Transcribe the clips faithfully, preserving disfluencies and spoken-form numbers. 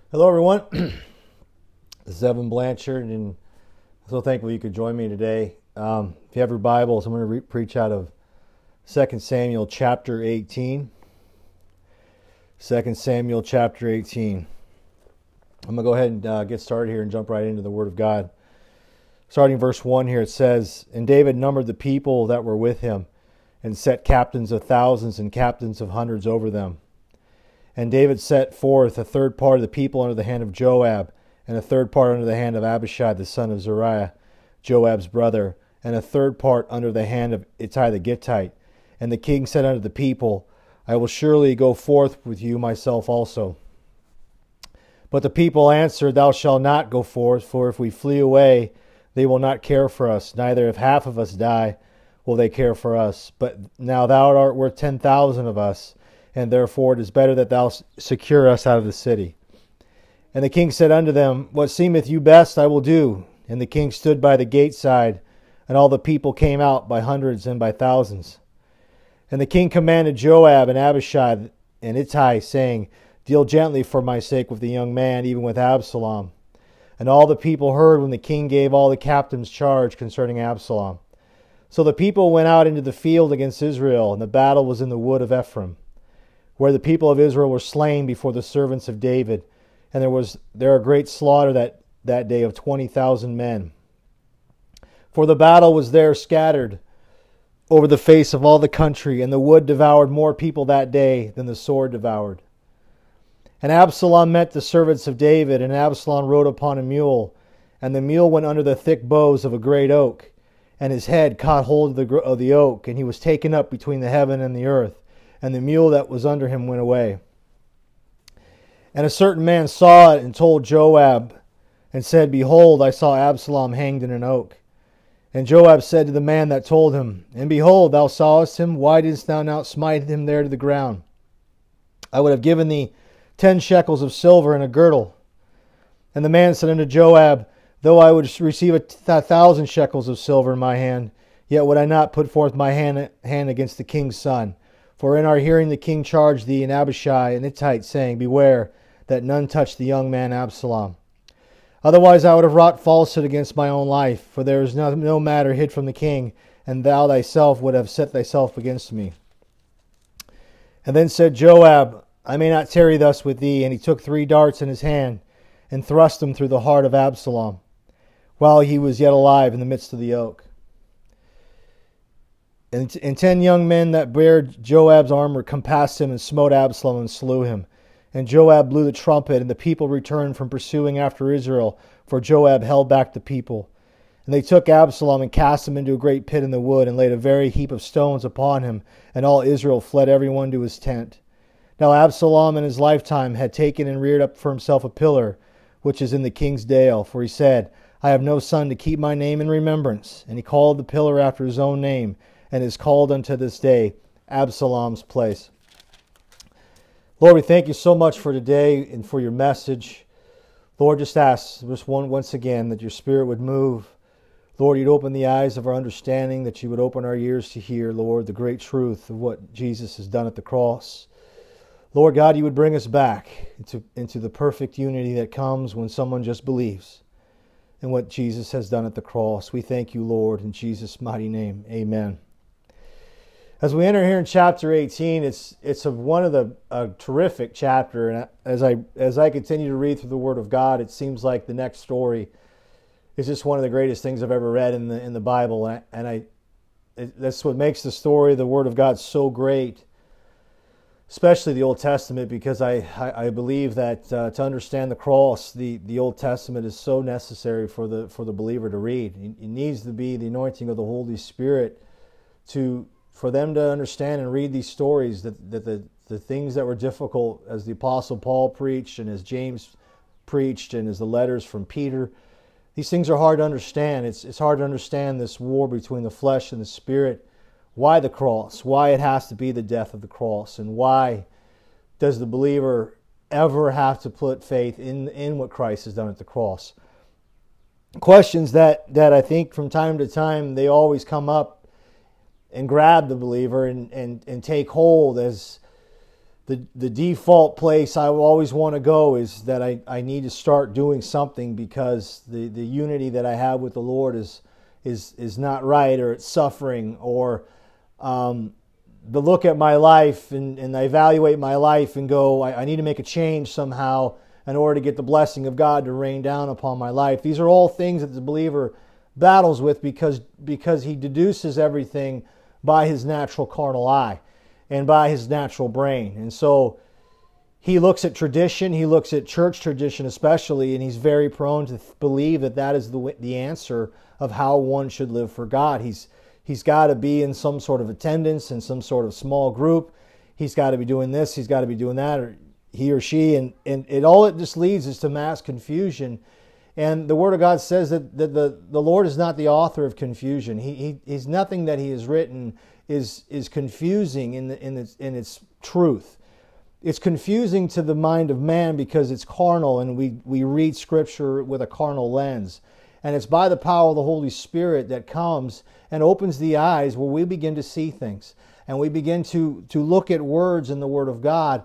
Hello, everyone. This is Evan Blanchard, and I'm so thankful you could join me today. Um, if you have your Bibles, I'm going to re- preach out of Second Samuel chapter eighteen. Second Samuel chapter eighteen. I'm going to go ahead and uh, get started here and jump right into the Word of God. Starting verse one here, it says, "And David numbered the people that were with him, and set captains of thousands and captains of hundreds over them. And David set forth a third part of the people under the hand of Joab, and a third part under the hand of Abishai the son of Zeruiah, Joab's brother, and a third part under the hand of Ittai the Gittite. And the king said unto the people, I will surely go forth with you myself also. But the people answered, Thou shalt not go forth, for if we flee away, they will not care for us, neither if half of us die will they care for us. But now thou art worth ten thousand of us, and therefore it is better that thou secure us out of the city. And the king said unto them, What seemeth you best I will do. And the king stood by the gate side, and all the people came out by hundreds and by thousands. And the king commanded Joab and Abishai and Ittai, saying, Deal gently for my sake with the young man, even with Absalom. And all the people heard when the king gave all the captains charge concerning Absalom. So the people went out into the field against Israel, and the battle was in the wood of Ephraim, where the people of Israel were slain before the servants of David. And there was there a great slaughter that, that day of twenty thousand men. For the battle was there scattered over the face of all the country, and the wood devoured more people that day than the sword devoured. And Absalom met the servants of David, and Absalom rode upon a mule, and the mule went under the thick boughs of a great oak, and his head caught hold of the, of the oak, and he was taken up between the heaven and the earth. And the mule that was under him went away. And a certain man saw it and told Joab, and said, Behold, I saw Absalom hanged in an oak. And Joab said to the man that told him, And behold, thou sawest him, why didst thou not smite him there to the ground? I would have given thee ten shekels of silver and a girdle. And the man said unto Joab, Though I would receive a thousand shekels of silver in my hand, yet would I not put forth my hand, hand against the king's son. For in our hearing the king charged thee and Abishai and Ittai, saying, Beware that none touch the young man Absalom. Otherwise I would have wrought falsehood against my own life, for there is no, no matter hid from the king, and thou thyself would have set thyself against me. And then said Joab, I may not tarry thus with thee. And he took three darts in his hand, and thrust them through the heart of Absalom, while he was yet alive in the midst of the oak. And, and ten young men that bare Joab's armor compassed him and smote Absalom and slew him. And Joab blew the trumpet, and the people returned from pursuing after Israel, for Joab held back the people. And they took Absalom and cast him into a great pit in the wood, and laid a very heap of stones upon him, and all Israel fled every one to his tent. Now Absalom in his lifetime had taken and reared up for himself a pillar, which is in the king's dale, for he said, I have no son to keep my name in remembrance. And he called the pillar after his own name, and is called unto this day Absalom's place. Lord, we thank you so much for today and for your message. Lord, just ask just one, once again that your Spirit would move. Lord, you'd open the eyes of our understanding, that you would open our ears to hear, Lord, the great truth of what Jesus has done at the cross. Lord God, you would bring us back into, into the perfect unity that comes when someone just believes in what Jesus has done at the cross. We thank you, Lord, in Jesus' mighty name. Amen. As we enter here in chapter eighteen, it's it's a, one of the a terrific chapter, and as I as I continue to read through the Word of God, it seems like the next story is just one of the greatest things I've ever read in the in the Bible, and I, and I it, that's what makes the story of the Word of God so great, especially the Old Testament, because I I, I believe that uh, to understand the cross, the, the Old Testament is so necessary for the for the believer to read. It, it needs to be the anointing of the Holy Spirit to for them to understand and read these stories, that, that the, the things that were difficult, as the Apostle Paul preached and as James preached and as the letters from Peter, these things are hard to understand. It's, it's hard to understand this war between the flesh and the spirit. Why the cross? Why it has to be the death of the cross? And why does the believer ever have to put faith in, in what Christ has done at the cross? Questions that, that I think from time to time they always come up and grab the believer and, and, and take hold as the, the default place I always want to go is that I, I need to start doing something because the, the unity that I have with the Lord is is is not right, or it's suffering, or um, the look at my life and, and I evaluate my life and go, I, I need to make a change somehow in order to get the blessing of God to rain down upon my life. These are all things that the believer battles with because because he deduces everything by his natural carnal eye and by his natural brain. And so he looks at tradition, he looks at church tradition especially, and he's very prone to believe that that is the the answer of how one should live for God. He's he's got to be in some sort of attendance, in some sort of small group. He's got to be doing this, he's got to be doing that, or he or she, and, and it all it just leads is to mass confusion. And the Word of God says that, that the, the Lord is not the author of confusion. He, he He's nothing that He has written is is confusing in the, in its in its truth. It's confusing to the mind of man because it's carnal, and we, we read Scripture with a carnal lens. And it's by the power of the Holy Spirit that comes and opens the eyes where we begin to see things. And we begin to, to look at words in the Word of God.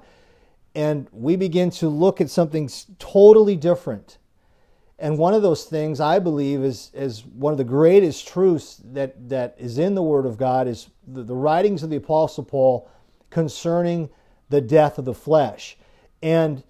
And we begin to look at something totally different. And one of those things, I believe, is, is one of the greatest truths that, that is in the Word of God is the, the writings of the Apostle Paul concerning the death of the flesh. And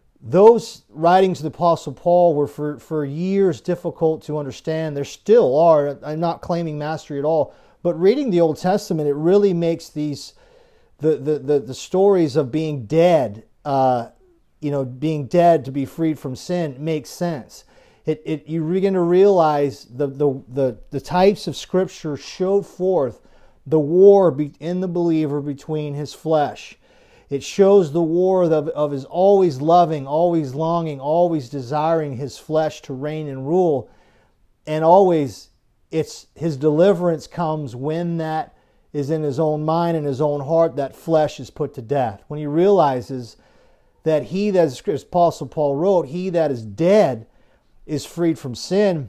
those writings of the Apostle Paul were for, for years difficult to understand. There still are. I'm not claiming mastery at all. But reading the Old Testament, it really makes these the the, the, the stories of being dead, uh, you know, being dead to be freed from sin makes sense. It, it you begin to realize the, the, the, the types of Scripture showed forth the war be, in the believer between his flesh. It shows the war of, of his always loving, always longing, always desiring his flesh to reign and rule. And always it's his deliverance comes when that is in his own mind and his own heart, that flesh is put to death. When he realizes that he that, as Apostle Paul wrote, he that is dead is freed from sin.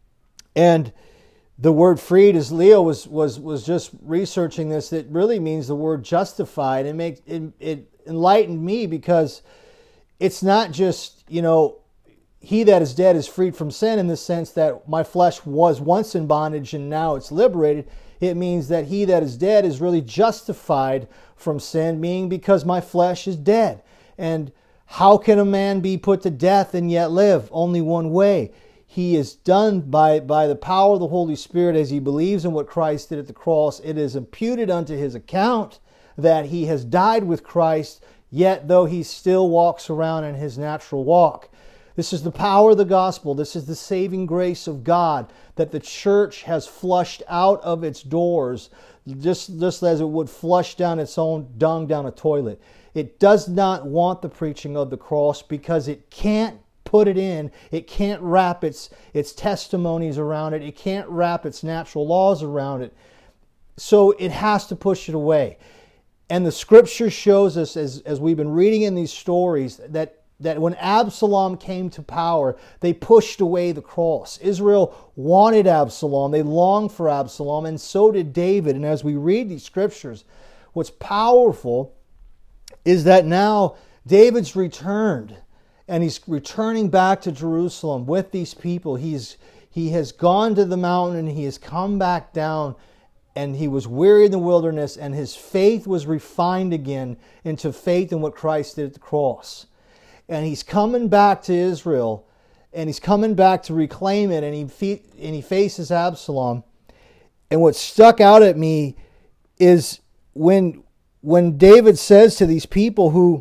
And the word freed, as Leo was was was just researching this, it really means the word justified. It makes it, it enlightened me because it's not just, you know, he that is dead is freed from sin in the sense that my flesh was once in bondage and now it's liberated. It means that he that is dead is really justified from sin, meaning because my flesh is dead. And how can a man be put to death and yet live? Only one way. He is done by, by the power of the Holy Spirit as he believes in what Christ did at the cross. It is imputed unto his account that he has died with Christ, yet though he still walks around in his natural walk. This is the power of the gospel. This is the saving grace of God that the church has flushed out of its doors, just, just as it would flush down its own dung down a toilet. It does not want the preaching of the cross because it can't put it in. It can't wrap its, its testimonies around it. It can't wrap its natural laws around it. So it has to push it away. And the Scripture shows us, as, as we've been reading in these stories, that that when Absalom came to power, they pushed away the cross. Israel wanted Absalom. They longed for Absalom, and so did David. And as we read these Scriptures, what's powerful is that now David's returned, and he's returning back to Jerusalem with these people. He's he has gone to the mountain, and he has come back down, and he was weary in the wilderness, and his faith was refined again into faith in what Christ did at the cross. And he's coming back to Israel, and he's coming back to reclaim it, and he fe- and he faces Absalom. And what stuck out at me is when when David says to these people who,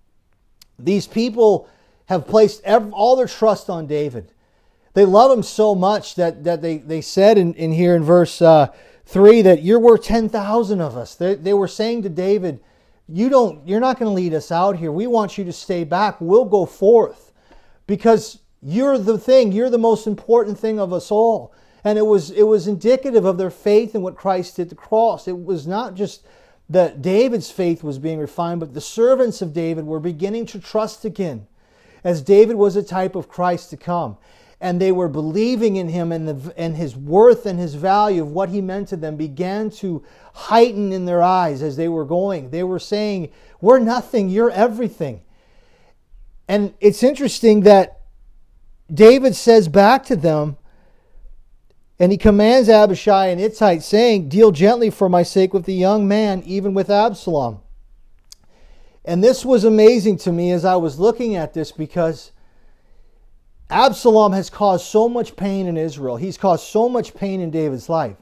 these people have placed every, all their trust on David. They love him so much that, that they, they said in, in here in verse uh, three that you're worth ten thousand of us. They, they were saying to David, You don't, you're not going to lead us out here. We want you to stay back. We'll go forth because you're the thing. You're the most important thing of us all. And it was, it was indicative of their faith in what Christ did at the cross. It was not just that David's faith was being refined, but the servants of David were beginning to trust again, as David was a type of Christ to come. and they were believing in him, and, the, and his worth and his value of what he meant to them began to heighten in their eyes as they were going. They were saying, we're nothing, you're everything. And it's interesting that David says back to them, and he commands Abishai and Ittai, saying, deal gently for my sake with the young man, even with Absalom. And this was amazing to me as I was looking at this, because Absalom has caused so much pain in Israel. He's caused so much pain in David's life.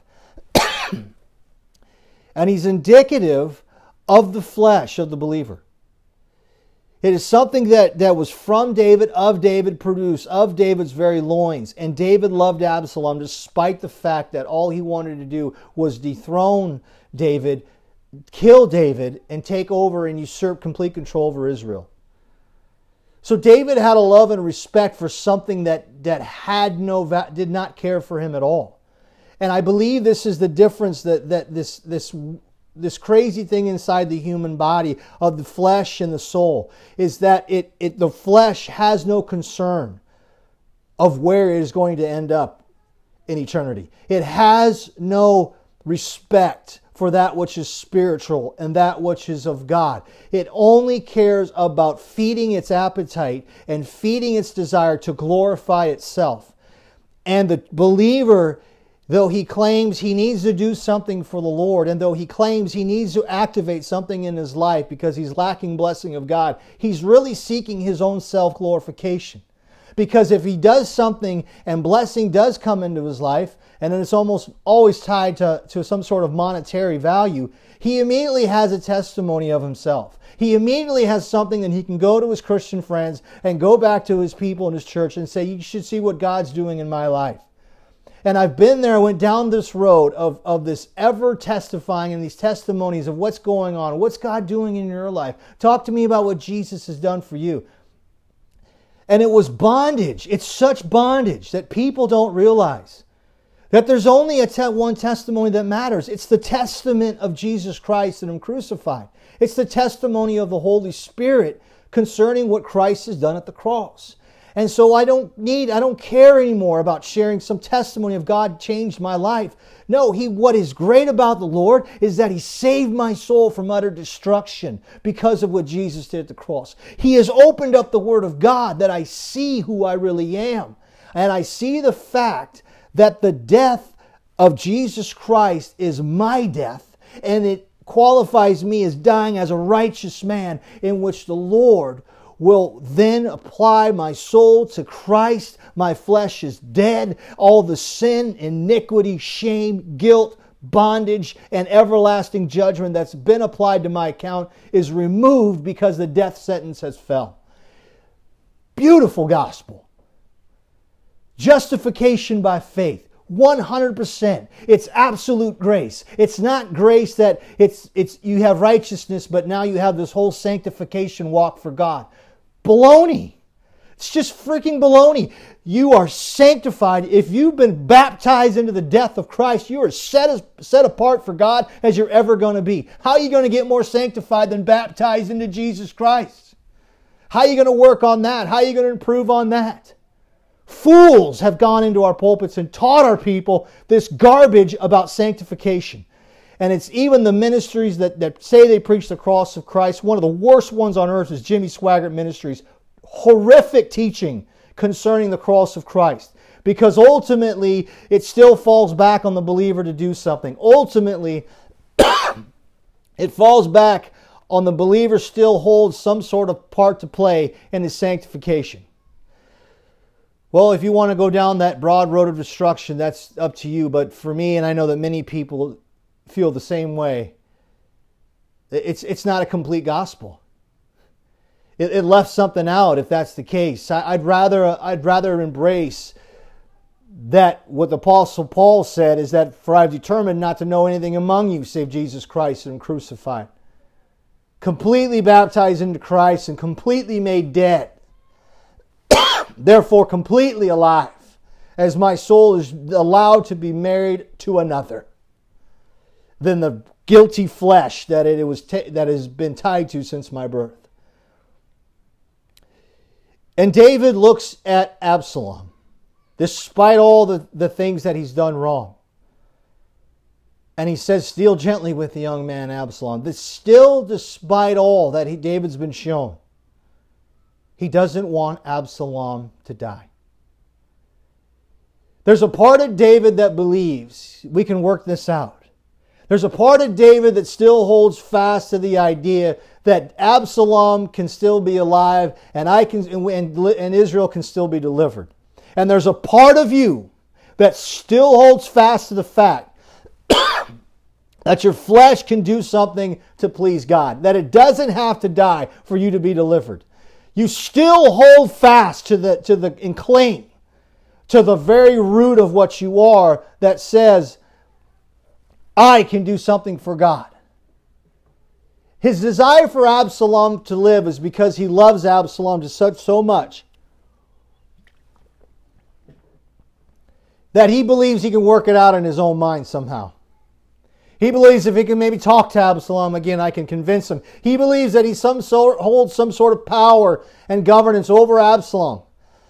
And he's indicative of the flesh of the believer. It is something that, that was from David, of David, produced, of David's very loins. And David loved Absalom despite the fact that all he wanted to do was dethrone David, kill David, and take over and usurp complete control over Israel. So David had a love and respect for something that, that had no did not care for him at all. And I believe this is the difference that, that this, this, this crazy thing inside the human body of the flesh and the soul is that it, it the flesh has no concern of where it is going to end up in eternity. It has no respect for that which is spiritual and that which is of God. It only cares about feeding its appetite and feeding its desire to glorify itself. And the believer, though he claims he needs to do something for the Lord, and though he claims he needs to activate something in his life because he's lacking blessing of God, he's really seeking his own self-glorification. Because if he does something and blessing does come into his life, and then it's almost always tied to, to some sort of monetary value, he immediately has a testimony of himself. He immediately has something that he can go to his Christian friends and go back to his people in his church and say, you should see what God's doing in my life. And I've been there, I went down this road of, of this ever testifying and these testimonies of what's going on. What's God doing in your life? Talk to me about what Jesus has done for you. And it was bondage. It's such bondage that people don't realize. That there's only a te- one testimony that matters. It's the testament of Jesus Christ and Him crucified. It's the testimony of the Holy Spirit concerning what Christ has done at the cross. And so I don't need, I don't care anymore about sharing some testimony of God changed my life. No, He, what is great about the Lord is that He saved my soul from utter destruction because of what Jesus did at the cross. He has opened up the Word of God that I see who I really am. And I see the fact that the death of Jesus Christ is my death, and it qualifies me as dying as a righteous man, in which the Lord will then apply my soul to Christ. My flesh is dead. All the sin, iniquity, shame, guilt, bondage, and everlasting judgment that's been applied to my account is removed because the death sentence has fell. Beautiful gospel. Justification by faith. one hundred percent. It's absolute grace. It's not grace that it's it's you have righteousness, but now you have this whole sanctification walk for God. Baloney. It's just freaking baloney. You are sanctified. If you've been baptized into the death of Christ, you are set, as, set apart for God as you're ever going to be. How are you going to get more sanctified than baptized into Jesus Christ? How are you going to work on that? How are you going to improve on that? Fools have gone into our pulpits and taught our people this garbage about sanctification. And it's even the ministries that, that say they preach the cross of Christ. One of the worst ones on earth is Jimmy Swaggart Ministries. Horrific teaching concerning the cross of Christ. Because ultimately, it still falls back on the believer to do something. Ultimately, it falls back on the believer still holds some sort of part to play in his sanctification. Well, if you want to go down that broad road of destruction, that's up to you. But for me, and I know that many people feel the same way, it's it's not a complete gospel. It, it left something out if that's the case. I, I'd rather I'd rather embrace that what the Apostle Paul said is that, for I've determined not to know anything among you save Jesus Christ and Him crucified. Completely baptized into Christ and completely made dead. Therefore completely alive, as my soul is allowed to be married to another than the guilty flesh that it was t- that has been tied to since my birth. And David looks at Absalom. despite all the, the things that he's done wrong. And he says, deal gently with the young man Absalom. But still, despite all that he, David's been shown, he doesn't want Absalom to die. There's a part of David that believes we can work this out. There's a part of David that still holds fast to the idea that Absalom can still be alive and I can and, and Israel can still be delivered. And there's a part of you that still holds fast to the fact that your flesh can do something to please God, that it doesn't have to die for you to be delivered. You still hold fast to the to the and cling to the very root of what you are that says, I can do something for God. His desire for Absalom to live is because he loves Absalom to such so much that he believes he can work it out in his own mind somehow. He believes if he can maybe talk to Absalom again, I can convince him. He believes that he some sort, holds some sort of power and governance over Absalom.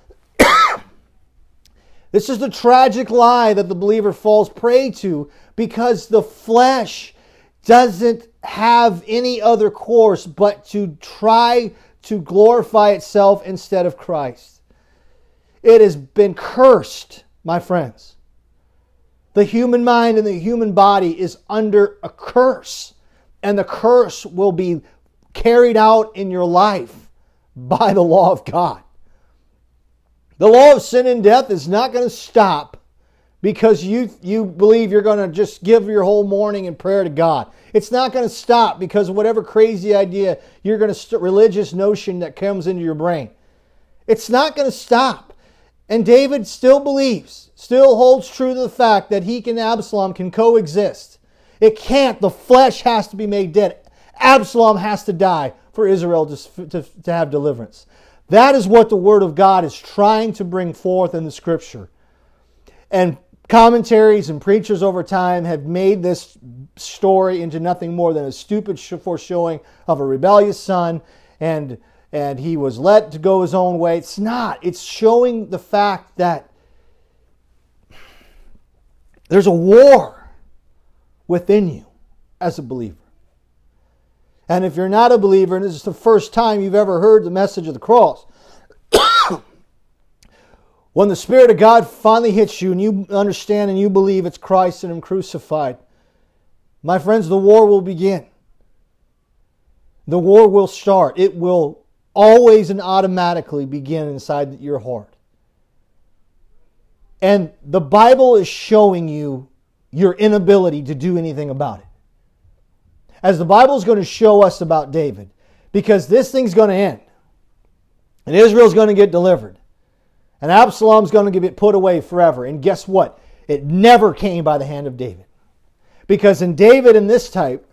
This is the tragic lie that the believer falls prey to because the flesh doesn't have any other course but to try to glorify itself instead of Christ. It has been cursed, my friends. The human mind and the human body is under a curse, and the curse will be carried out in your life by the law of God. The law of sin and death is not going to stop because you, you believe you're going to just give your whole morning in prayer to God. It's not going to stop because of whatever crazy idea you're going to st- religious notion that comes into your brain. It's not going to stop. And David still believes, still holds true to the fact that he and Absalom can coexist. It can't. The flesh has to be made dead. Absalom has to die for Israel to, to, to have deliverance. That is what the Word of God is trying to bring forth in the Scripture. And commentaries and preachers over time have made this story into nothing more than a stupid foreshowing of a rebellious son and and he was let to go his own way. It's not. It's showing the fact that there's a war within you as a believer. And if you're not a believer, and this is the first time you've ever heard the message of the cross, when the Spirit of God finally hits you and you understand and you believe it's Christ and Him crucified, my friends, the war will begin. The war will start. It will always and automatically begin inside your heart. And the Bible is showing you your inability to do anything about it. As the Bible is going to show us about David, because this thing's going to end. And Israel's going to get delivered. And Absalom's going to get put away forever. And guess what? It never came by the hand of David. Because in David in this type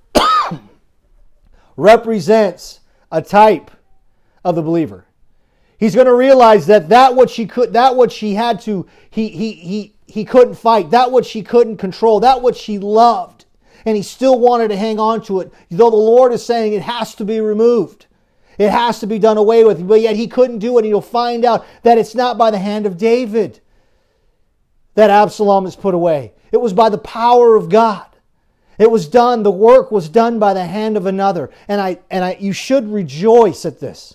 represents a type of the believer. He's going to realize that that what she could, that what she had to, he he he he couldn't fight. That what she couldn't control. That what she loved, and he still wanted to hang on to it. Though the Lord is saying it has to be removed, it has to be done away with. But yet he couldn't do it. And you'll find out that it's not by the hand of David that Absalom is put away. It was by the power of God. It was done. The work was done by the hand of another. And I and I, you should rejoice at this.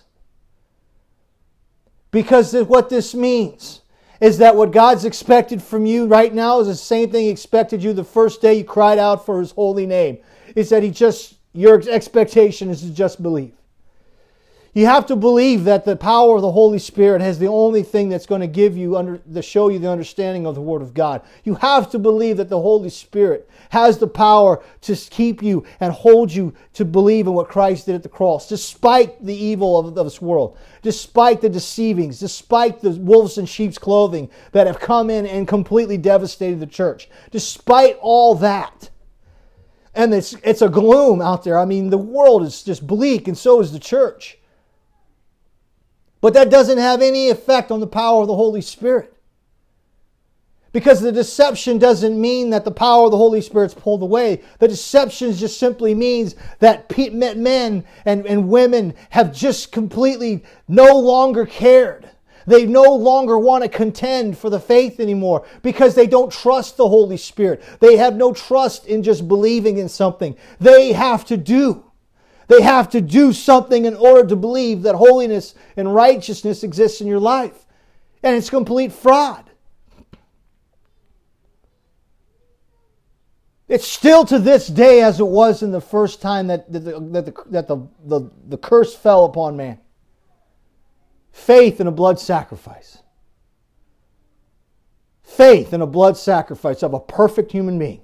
Because what this means is that what God's expected from you right now is the same thing He expected you the first day you cried out for His holy name. Is that He just, your expectation is to just believe. You have to believe that the power of the Holy Spirit has the only thing that's going to give you, under, to show you the understanding of the Word of God. You have to believe that the Holy Spirit has the power to keep you and hold you to believe in what Christ did at the cross, despite the evil of, of this world, despite the deceivings, despite the wolves in sheep's clothing that have come in and completely devastated the church. Despite all that. And it's, it's a gloom out there. I mean, the world is just bleak, and so is the church. But that doesn't have any effect on the power of the Holy Spirit. Because the deception doesn't mean that the power of the Holy Spirit's pulled away. The deception just simply means that men and, and women have just completely no longer cared. They no longer want to contend for the faith anymore because they don't trust the Holy Spirit. They have no trust in just believing in something. They have to do. They have to do something in order to believe that holiness and righteousness exists in your life. And it's complete fraud. It's still to this day as it was in the first time that the, that, the, that the, the, the curse fell upon man. Faith in a blood sacrifice. Faith in a blood sacrifice of a perfect human being.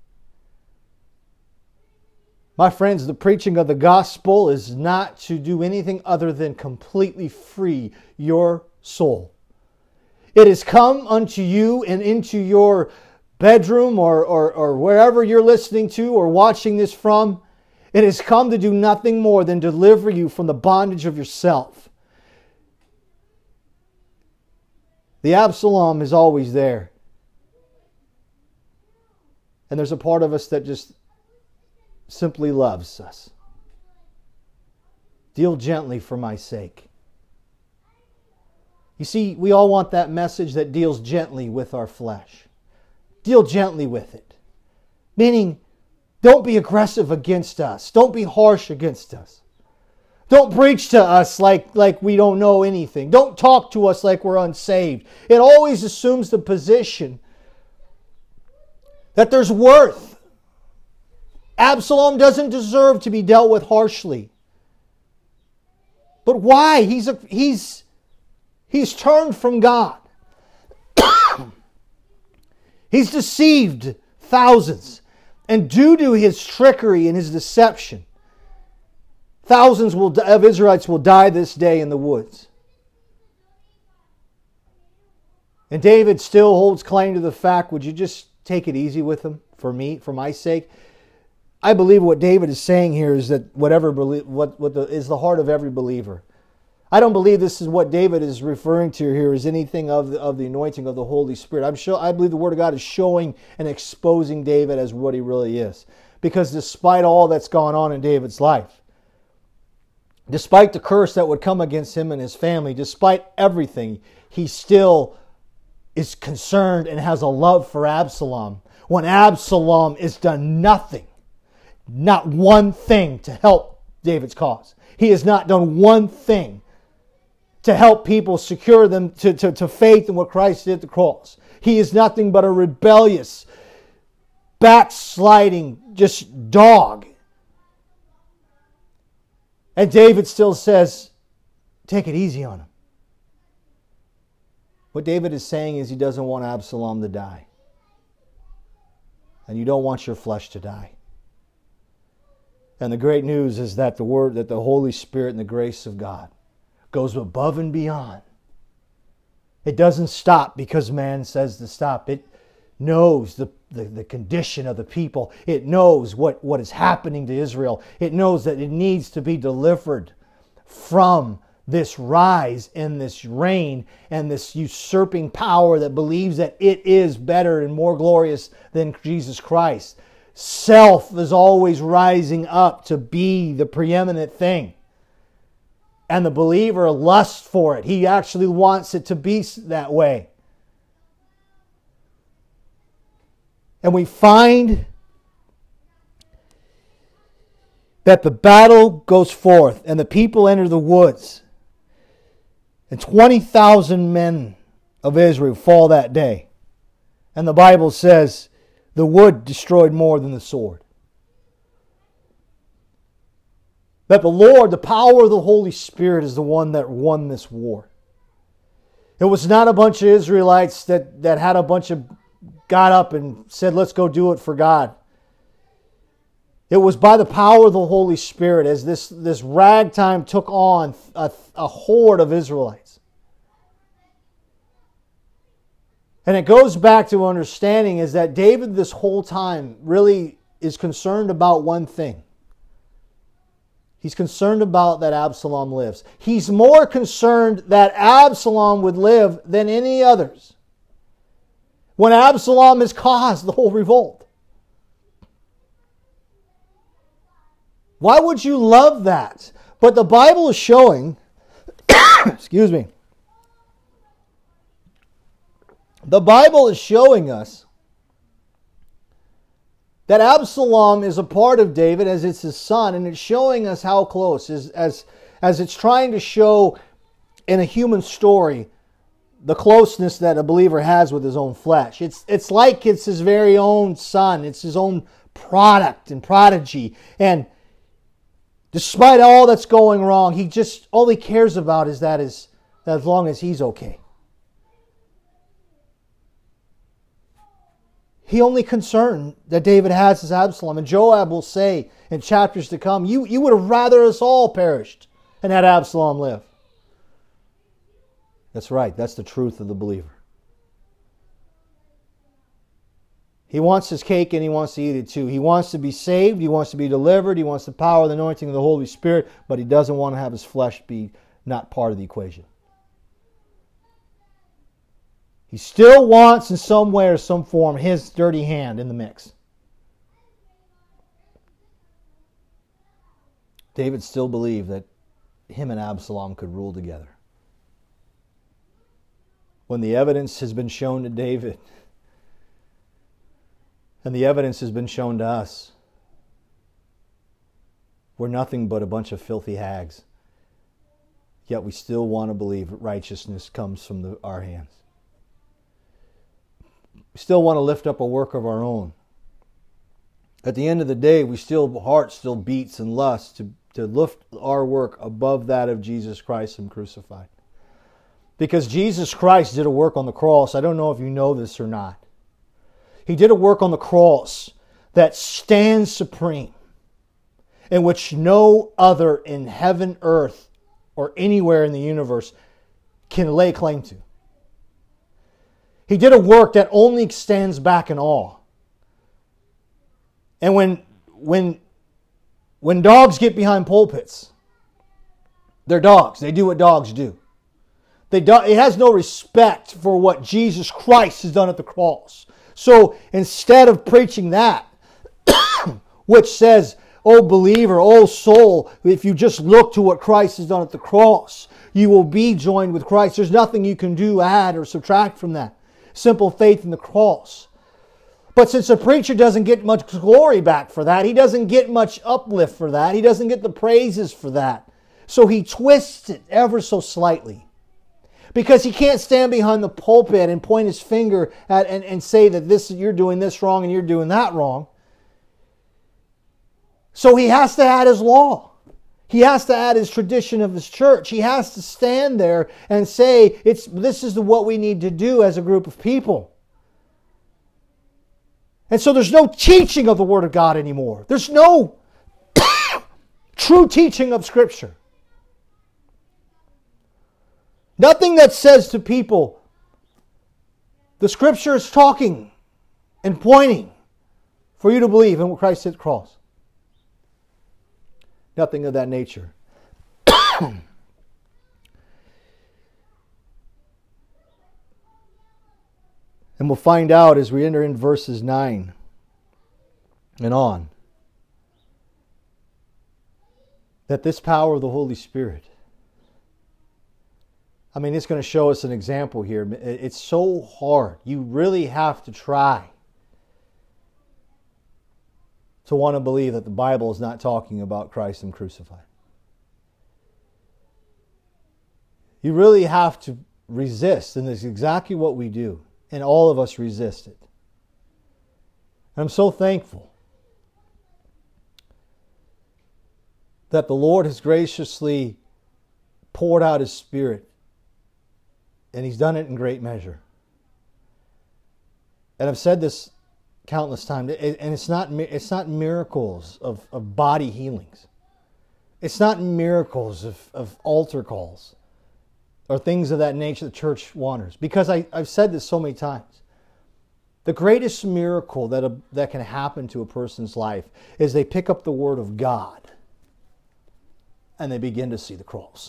My friends, the preaching of the gospel is not to do anything other than completely free your soul. It has come unto you and into your bedroom or, or, or wherever you're listening to or watching this from. It has come to do nothing more than deliver you from the bondage of yourself. The Absalom is always there. And there's a part of us that just simply loves us. Deal gently for my sake. You see, we all want that message that deals gently with our flesh. Deal gently with it. Meaning, don't be aggressive against us. Don't be harsh against us. Don't preach to us like, like we don't know anything. Don't talk to us like we're unsaved. It always assumes the position that there's worth. Absalom doesn't deserve to be dealt with harshly. But why? He's a, he's he's turned from God. He's deceived thousands. And due to his trickery and his deception, thousands will, of Israelites will die this day in the woods. And David still holds claim to the fact, would you just take it easy with him for me, for my sake? I believe what David is saying here is that whatever what, what the, is the heart of every believer. I don't believe this is what David is referring to here is anything of the, of the anointing of the Holy Spirit. I'm sure, I believe the Word of God is showing and exposing David as what he really is. Because despite all that's gone on in David's life, despite the curse that would come against him and his family, despite everything, he still is concerned and has a love for Absalom. When Absalom has done nothing, not one thing to help David's cause. He has not done one thing to help people secure them to, to, to faith in what Christ did at the cross. He is nothing but a rebellious, backsliding, just dog. And David still says, take it easy on him. What David is saying is he doesn't want Absalom to die. And you don't want your flesh to die. And the great news is that the word, that the Holy Spirit and the grace of God goes above and beyond. It doesn't stop because man says to stop. It knows the, the, the condition of the people. It knows what, what is happening to Israel. It knows that it needs to be delivered from this rise and this reign and this usurping power that believes that it is better and more glorious than Jesus Christ. Self is always rising up to be the preeminent thing. And the believer lusts for it. He actually wants it to be that way. And we find that the battle goes forth and the people enter the woods. And twenty thousand men of Israel fall that day. And the Bible says the wood destroyed more than the sword. That the Lord, the power of the Holy Spirit is the one that won this war. It was not a bunch of Israelites that, that had a bunch of, got up and said, let's go do it for God. It was by the power of the Holy Spirit as this, this ragtime took on a, a horde of Israelites. And it goes back to understanding is that David this whole time really is concerned about one thing. He's concerned about that Absalom lives. He's more concerned that Absalom would live than any others. When Absalom has caused the whole revolt. Why would you love that? But the Bible is showing, excuse me, The Bible is showing us that Absalom is a part of David as it's his son, and it's showing us how close, as, as, as it's trying to show in a human story the closeness that a believer has with his own flesh. It's, it's like it's his very own son. It's his own product and prodigy. And despite all that's going wrong, he just, all he cares about is that, is, that as long as he's okay. He only concern that David has is Absalom. And Joab will say in chapters to come, you, you would have rather us all perished and had Absalom live. That's right. That's the truth of the believer. He wants his cake and he wants to eat it too. He wants to be saved. He wants to be delivered. He wants the power and the anointing of the Holy Spirit, but he doesn't want to have his flesh be not part of the equation. He still wants in some way or some form his dirty hand in the mix. David still believed that him and Absalom could rule together. When the evidence has been shown to David, and the evidence has been shown to us, we're nothing but a bunch of filthy hags. Yet we still want to believe that righteousness comes from the, our hands. We still want to lift up a work of our own. At the end of the day, we still, heart still beats and lusts to, to lift our work above that of Jesus Christ and crucified. Because Jesus Christ did a work on the cross. I don't know if you know this or not. He did a work on the cross that stands supreme, in which no other in heaven, earth, or anywhere in the universe can lay claim to. He did a work that only stands back in awe. And when, when, when dogs get behind pulpits, they're dogs. They do what dogs do. They do, it has no respect for what Jesus Christ has done at the cross. So instead of preaching that, which says, oh believer, oh soul, if you just look to what Christ has done at the cross, you will be joined with Christ. There's nothing you can do, add, or subtract from that. Simple faith in the cross. But since a preacher doesn't get much glory back for that, he doesn't get much uplift for that, he doesn't get the praises for that. So he twists it ever so slightly. Because he can't stand behind the pulpit and point his finger at and, and say that this you're doing this wrong and you're doing that wrong. So he has to add his law. He has to add his tradition of his church. He has to stand there and say, "It's this is what we need to do as a group of people." And so there's no teaching of the Word of God anymore. There's no true teaching of Scripture. Nothing that says to people, the Scripture is talking and pointing for you to believe in what Christ did at the cross. Nothing of that nature. And we'll find out as we enter in verses nine and on that this power of the Holy Spirit, I mean, it's going to show us an example here. It's so hard. You really have to try to want to believe that the Bible is not talking about Christ and crucified. You really have to resist, and this is exactly what we do. And all of us resist it. I'm so thankful that the Lord has graciously poured out His Spirit, and He's done it in great measure. And I've said this countless times, and it's not it's not miracles of, of body healings. It's not miracles of, of altar calls or things of that nature the church wonders. Because I, I've said this so many times. The greatest miracle that, a, that can happen to a person's life is they pick up the Word of God and they begin to see the cross.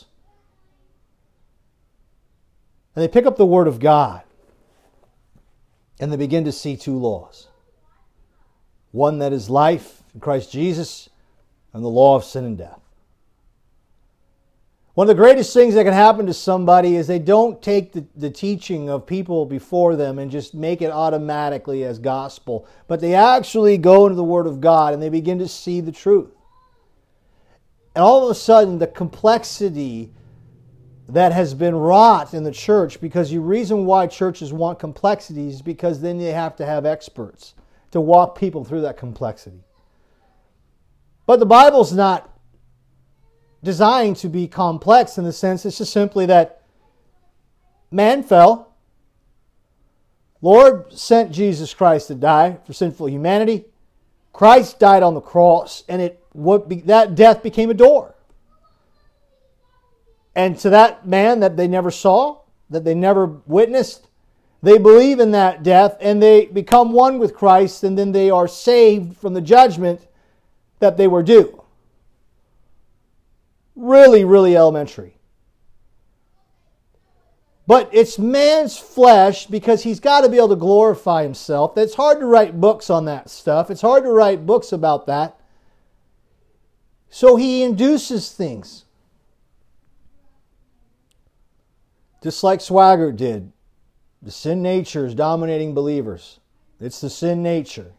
And they pick up the Word of God and they begin to see two laws. One that is life in Christ Jesus, and the law of sin and death. One of the greatest things that can happen to somebody is they don't take the, the teaching of people before them and just make it automatically as gospel, but they actually go into the Word of God and they begin to see the truth. And all of a sudden, the complexity that has been wrought in the church, because the reason why churches want complexity is because then they have to have experts to walk people through that complexity. But the Bible's not designed to be complex in the sense it's just simply that man fell. Lord sent Jesus Christ to die for sinful humanity. Christ died on the cross, and it what be, that death became a door. And to that man that they never saw, that they never witnessed, they believe in that death and they become one with Christ, and then they are saved from the judgment that they were due. Really, really elementary. But it's man's flesh, because he's got to be able to glorify himself. It's hard to write books on that stuff. It's hard to write books about that. So he induces things. Just like Swaggart did. The sin nature is dominating believers. It's the sin nature.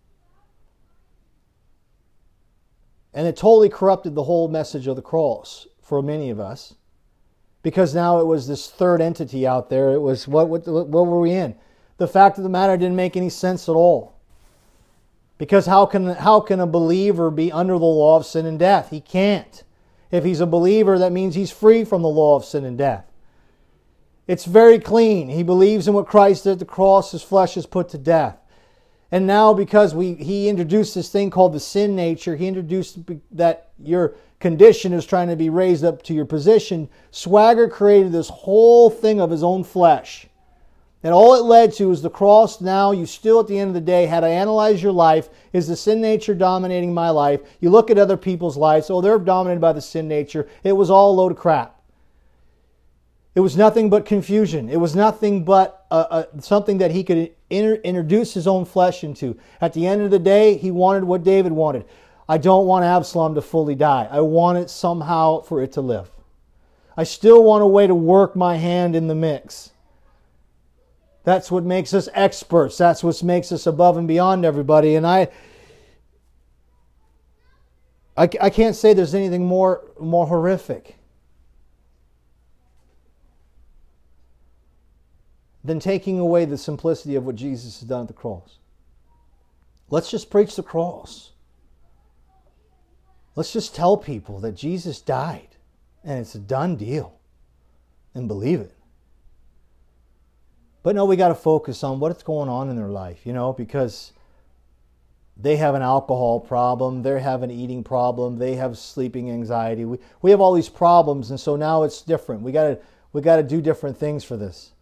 And it totally corrupted the whole message of the cross for many of us. Because now it was this third entity out there. It was, what, what, what were we in? The fact of the matter didn't make any sense at all. Because how can, how can a believer be under the law of sin and death? He can't. If he's a believer, that means he's free from the law of sin and death. It's very clean. He believes in what Christ did at the cross. His flesh is put to death. And now because we he introduced this thing called the sin nature, he introduced that your condition is trying to be raised up to your position. Swaggart created this whole thing of his own flesh. And all it led to is the cross. Now you still at the end of the day had to analyze your life. Is the sin nature dominating my life? You look at other people's lives. Oh, they're dominated by the sin nature. It was all a load of crap. It was nothing but confusion. It was nothing but uh, uh, something that he could inter- introduce his own flesh into. At the end of the day, he wanted what David wanted. I don't want Absalom to fully die. I want it somehow for it to live. I still want a way to work my hand in the mix. That's what makes us experts. That's what makes us above and beyond everybody. And I, I, I can't say there's anything more, more horrific than taking away the simplicity of what Jesus has done at the cross. Let's just preach the cross. Let's just tell people that Jesus died and it's a done deal and believe it. But no, we got to focus on what's going on in their life, you know, because they have an alcohol problem, they have an eating problem, they have sleeping anxiety. We we have all these problems, and so now it's different. We got to we got to do different things for this.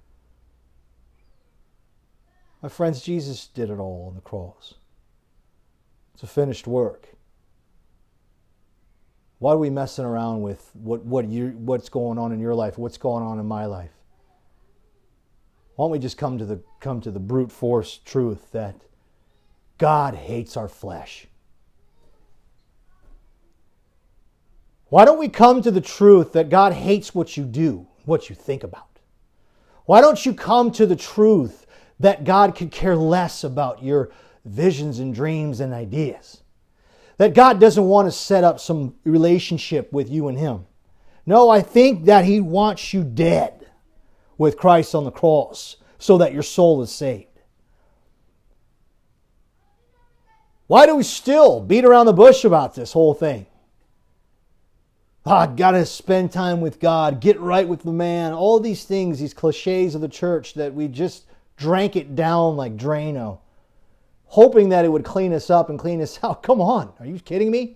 My friends, Jesus did it all on the cross. It's a finished work. Why are we messing around with what what you what's going on in your life, what's going on in my life? Why don't we just come to the come to the brute force truth that God hates our flesh? Why don't we come to the truth that God hates what you do, what you think about? Why don't you come to the truth that God could care less about your visions and dreams and ideas? That God doesn't want to set up some relationship with you and Him. No, I think that He wants you dead with Christ on the cross so that your soul is saved. Why do we still beat around the bush about this whole thing? Oh, I've got to spend time with God, get right with the man, all these things, these cliches of the church that we just drank it down like Drano, hoping that it would clean us up and clean us out. Come on, are you kidding me?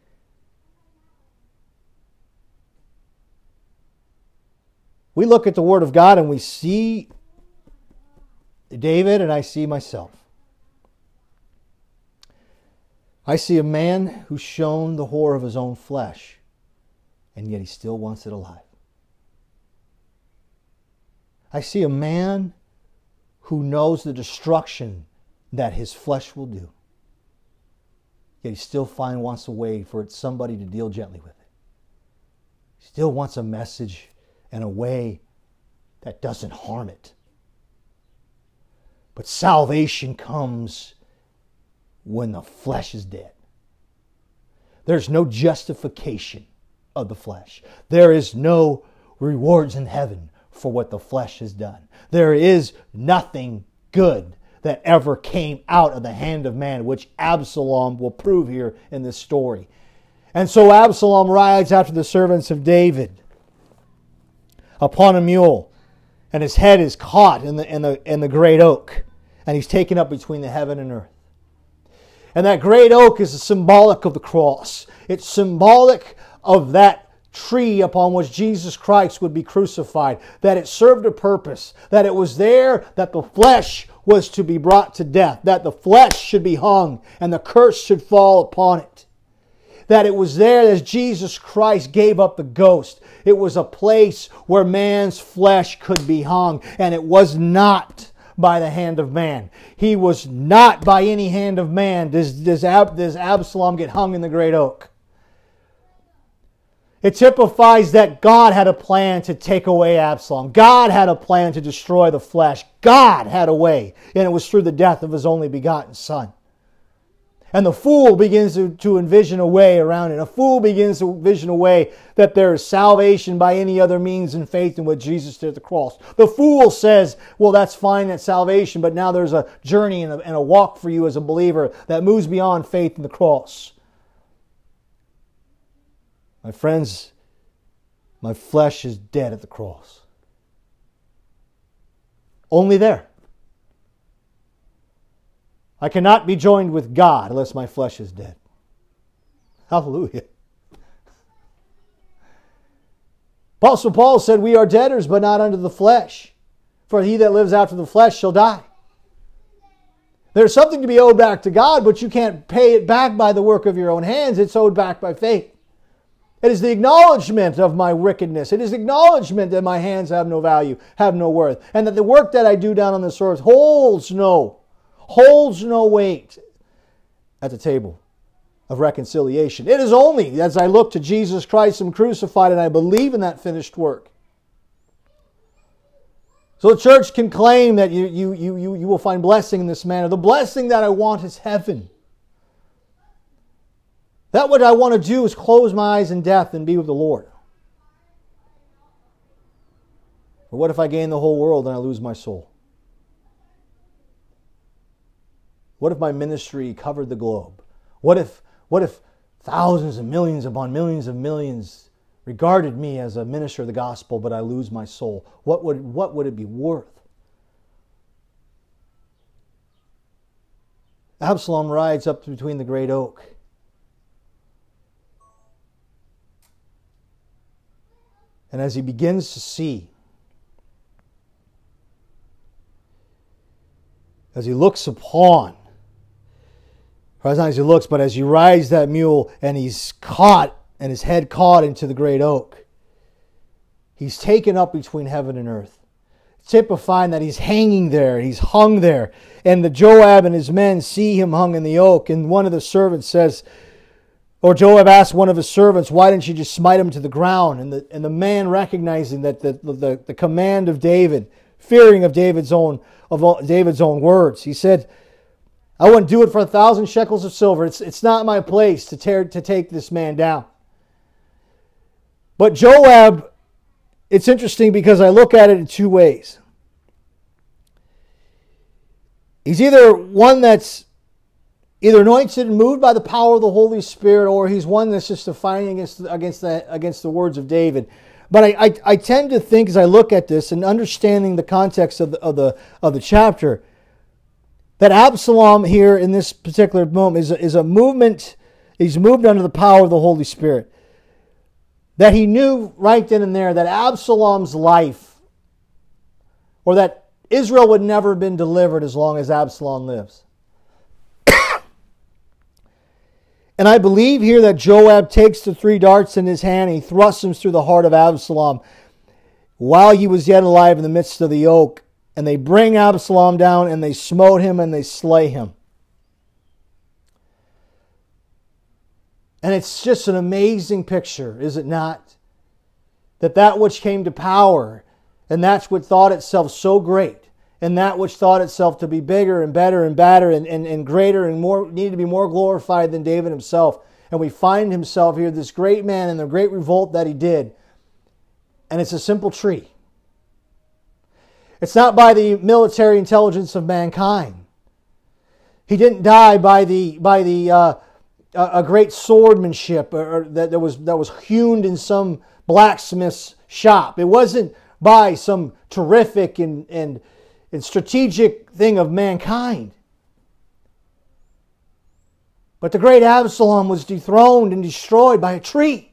We look at the Word of God and we see David and I see myself. I see a man who's shown the horror of his own flesh, and yet he still wants it alive. I see a man who knows the destruction that his flesh will do, yet he still find wants a way for somebody to deal gently with it. He still wants a message in a way that doesn't harm it. But salvation comes when the flesh is dead. There's no justification of the flesh. There is no rewards in heaven for what the flesh has done. There is nothing good that ever came out of the hand of man, which Absalom will prove here in this story. And so Absalom rides after the servants of David upon a mule, and his head is caught in the, in the, in the great oak, and he's taken up between the heaven and earth. And that great oak is symbolic of the cross. It's symbolic of that tree upon which Jesus Christ would be crucified, that it served a purpose, that it was there that the flesh was to be brought to death, that the flesh should be hung and the curse should fall upon it. That it was there as Jesus Christ gave up the ghost. It was a place where man's flesh could be hung, and it was not by the hand of man. He was not by any hand of man does, does, Ab, does Absalom get hung in the great oak. It typifies that God had a plan to take away Absalom. God had a plan to destroy the flesh. God had a way, and it was through the death of his only begotten Son. And the fool begins to, to envision a way around it. A fool begins to envision a way that there is salvation by any other means than faith in what Jesus did at the cross. The fool says, well, that's fine, that's salvation, but now there's a journey and a, and a walk for you as a believer that moves beyond faith in the cross. My friends, my flesh is dead at the cross. Only there. I cannot be joined with God unless my flesh is dead. Hallelujah. Apostle Paul said, we are debtors, but not unto the flesh. For he that lives after the flesh shall die. There's something to be owed back to God, but you can't pay it back by the work of your own hands. It's owed back by faith. It is the acknowledgement of my wickedness. It is acknowledgement that my hands have no value, have no worth, and that the work that I do down on this earth holds no, holds no weight at the table of reconciliation. It is only as I look to Jesus Christ and crucified and I believe in that finished work. So the church can claim that you, you, you, you, you will find blessing in this manner. The blessing that I want is heaven. That what I want to do is close my eyes in death and be with the Lord. But what if I gain the whole world and I lose my soul? What if my ministry covered the globe? What if, what if thousands and millions upon millions of millions regarded me as a minister of the gospel, but I lose my soul? What would, what would it be worth? Absalom rides up between the great oak. And as he begins to see, as he looks upon, or not as he looks, but as he rides that mule and he's caught, and his head caught into the great oak, he's taken up between heaven and earth. Typifying that he's hanging there, he's hung there. And the Joab and his men see him hung in the oak. And one of the servants says, or Joab asked one of his servants, why didn't you just smite him to the ground? And the, and the man, recognizing that the, the, the command of David, fearing of David's own of all, David's own words, he said, I wouldn't do it for a thousand shekels of silver. It's, it's not my place to, tear, to take this man down. But Joab, it's interesting because I look at it in two ways. He's either one that's either anointed and moved by the power of the Holy Spirit, or he's one that's just defining against, against, the, against the words of David. But I, I, I tend to think, as I look at this and understanding the context of the, of the, of the chapter, that Absalom here in this particular moment is a, is a movement, he's moved under the power of the Holy Spirit. That he knew right then and there that Absalom's life, or that Israel would never have been delivered as long as Absalom lives. And I believe here that Joab takes the three darts in his hand and he thrusts them through the heart of Absalom while he was yet alive in the midst of the oak. And they bring Absalom down and they smote him and they slay him. And it's just an amazing picture, is it not? that that which came to power, and that's what thought itself so great, and that which thought itself to be bigger and better and badder and, and, and greater and more needed to be more glorified than David himself. And we find himself here, this great man, and the great revolt that he did. And it's a simple tree. It's not by the military intelligence of mankind. He didn't die by the by the uh, a great swordmanship or, or that, that was that was hewn in some blacksmith's shop. It wasn't by some terrific and, and, and strategic thing of mankind. But the great Absalom was dethroned and destroyed by a tree,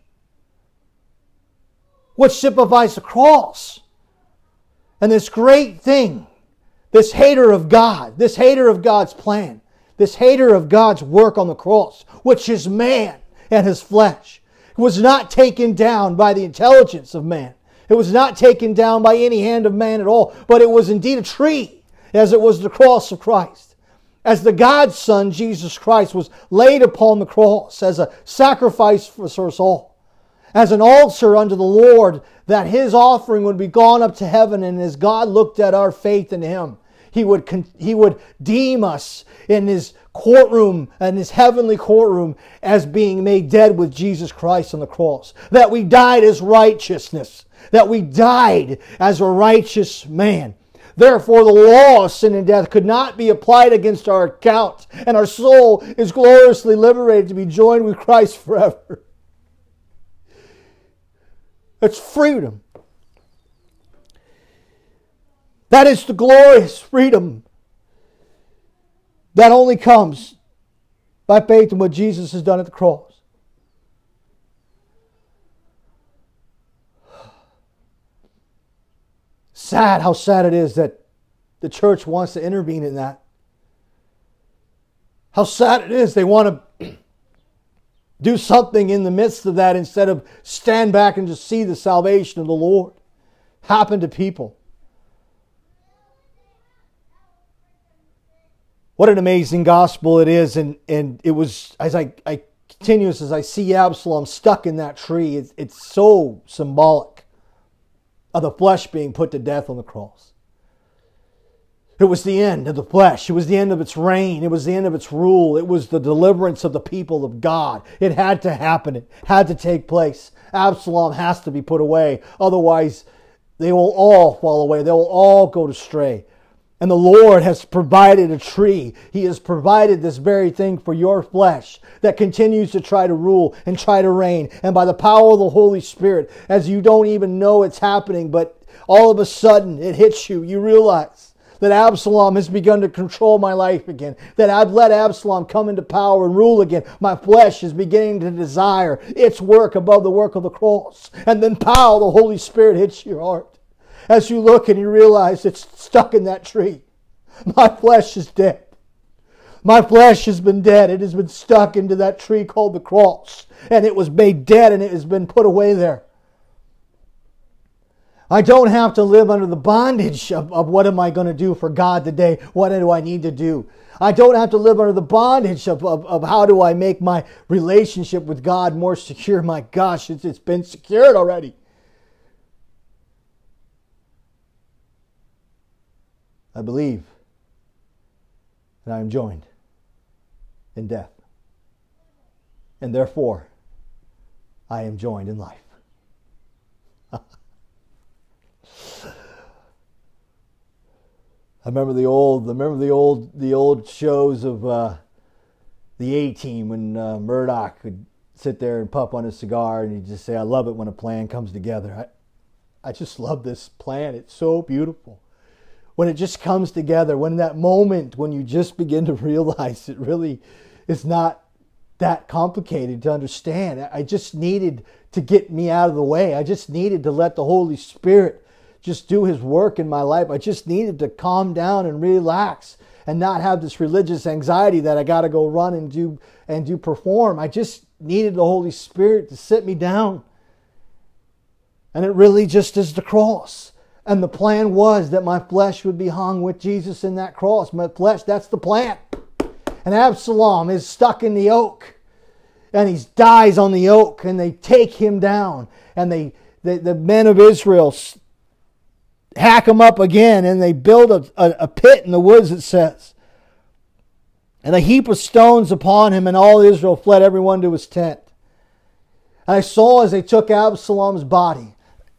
which signifies the cross. And this great thing, this hater of God, this hater of God's plan, this hater of God's work on the cross, which is man and his flesh, was not taken down by the intelligence of man. It was not taken down by any hand of man at all, but it was indeed a tree, as it was the cross of Christ. As the God's Son, Jesus Christ, was laid upon the cross as a sacrifice for us all, as an altar unto the Lord, that His offering would be gone up to heaven, and as God looked at our faith in Him, He would, he would deem us in His courtroom, and His heavenly courtroom, as being made dead with Jesus Christ on the cross. That we died as righteousness. That we died as a righteous man. Therefore, the law of sin and death could not be applied against our account, and our soul is gloriously liberated to be joined with Christ forever. It's freedom. That is the glorious freedom that only comes by faith in what Jesus has done at the cross. Sad, how sad it is that the church wants to intervene in that. How sad it is they want to do something in the midst of that instead of stand back and just see the salvation of the Lord happen to people. What an amazing gospel it is. And, and it was, as I, I continue, as I see Absalom stuck in that tree, it's, it's so symbolic of the flesh being put to death on the cross. It was the end of the flesh. It was the end of its reign. It was the end of its rule. It was the deliverance of the people of God. It had to happen. It had to take place. Absalom has to be put away. Otherwise, they will all fall away. They will all go astray. And the Lord has provided a tree. He has provided this very thing for your flesh that continues to try to rule and try to reign. And by the power of the Holy Spirit, as you don't even know it's happening, but all of a sudden it hits you, you realize that Absalom has begun to control my life again. That I've let Absalom come into power and rule again. My flesh is beginning to desire its work above the work of the cross. And then pow, the Holy Spirit hits your heart. As you look and you realize it's stuck in that tree. My flesh is dead. My flesh has been dead. It has been stuck into that tree called the cross. And it was made dead and it has been put away there. I don't have to live under the bondage of, of what am I going to do for God today? What do I need to do? I don't have to live under the bondage of, of, of how do I make my relationship with God more secure. My gosh, it's, it's been secured already. I believe that I am joined in death. And therefore, I am joined in life. I remember the old, I remember the old, the old shows of uh, the A-Team when uh, Murdoch could sit there and puff on his cigar and he'd just say, "I love it when a plan comes together." I, I just love this plan. It's so beautiful. When it just comes together, when that moment, when you just begin to realize it really is not that complicated to understand. I just needed to get me out of the way. I just needed to let the Holy Spirit just do His work in my life. I just needed to calm down and relax and not have this religious anxiety that I got to go run and do and do perform. I just needed the Holy Spirit to sit me down. And it really just is the cross. And the plan was that my flesh would be hung with Jesus in that cross. My flesh, that's the plan. And Absalom is stuck in the oak. And he dies on the oak. And they take him down. And they the, the men of Israel hack him up again, and they build a, a, a pit in the woods, it says. And a heap of stones upon him, and all Israel fled, everyone to his tent. And I saw as they took Absalom's body,